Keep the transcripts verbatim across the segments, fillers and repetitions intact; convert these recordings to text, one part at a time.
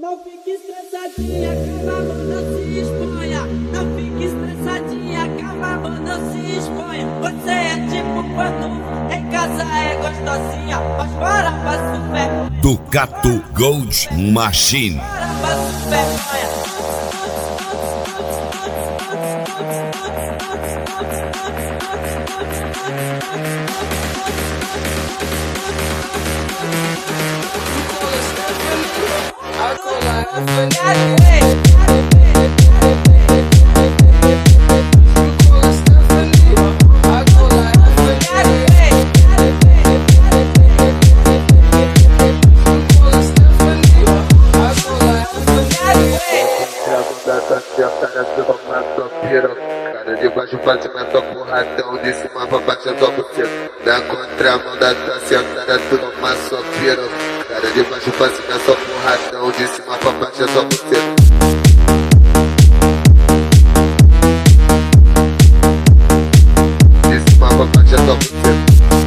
Não fique estressadinha, calma, não se exponha. Não fique estressadinha, calma, não se exponha. Você é tipo quando em casa é gostosinha, mas para pra super. Ducato Gold Machine. Para pra super. Cara de baixo pra cima, tô porradão, de cima pra baixo, tô buceta. Na contramão da tua sentada, tu toma sua piroca. Cara de baixo pra cima, só porradão, de cima pra baixo, tô buceta. De cima pra baixo, tô buceta.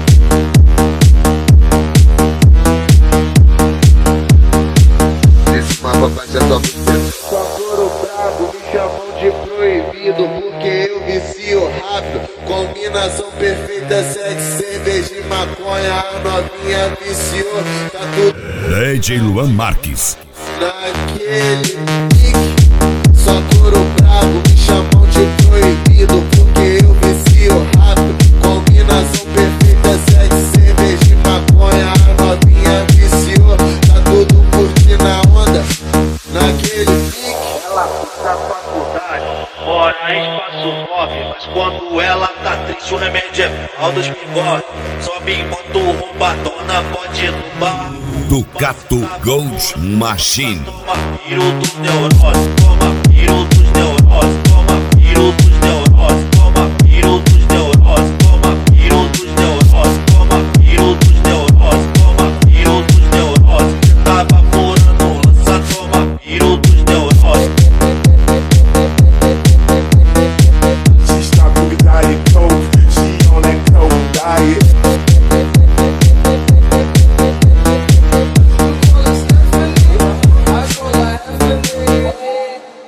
De cima pra baixo, tô buceta. Só couro brabo, me chamam de proibido, porque eu vicio rápido. Combinação perfeita, sete cerveja e maconha. A novinha viciou, tá tudo D J Luan Marques. naquele pique. Só couro brabo, me chamam de proibido, porque eu vicio rápido. Combinação perfeita, sete cerveja e maconha. A novinha viciou, tá tudo curtindo a onda naquele pique. Ela cursa a faculdade, mora em espaço nove, mas quando ela tá triste o remédio é pau dos bigodes. Sobe em moto roubadona, pode ir no bar. Ducato Gold Machine. Toma piro dos neurônios, toma piro dos neurônios.